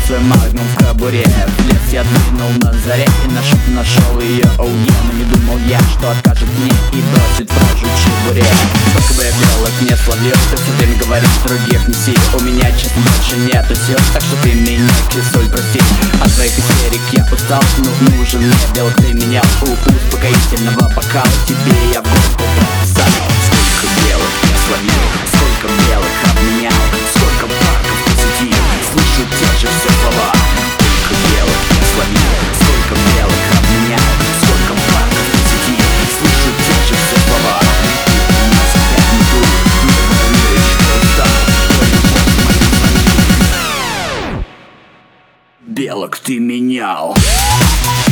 свой магнум в кобуре. В лес я двинул на заре и нашел ее, оу но не думал я, что откажет мне и бросит в рожу чебуре. Сколько бы я белок не словил, ты все время говоришь, других неси. У меня, честно, больше нету сил, так что ты меня, кисуль, прости. От твоих истерик я устал, нужен мне белок, ты менял у успокоительного бокала. Тебе я в голову прописал. Сколько белок я словил, сколько белок обменял, сколько парков посетил, слышу те же все слова. Сколько белок я словил, сколько белок обменял, сколько парков посетил, слышу те же все слова. И у нас опять не дух, не волнуешь, что устал, что любовь мою звонит. Белок ты менял.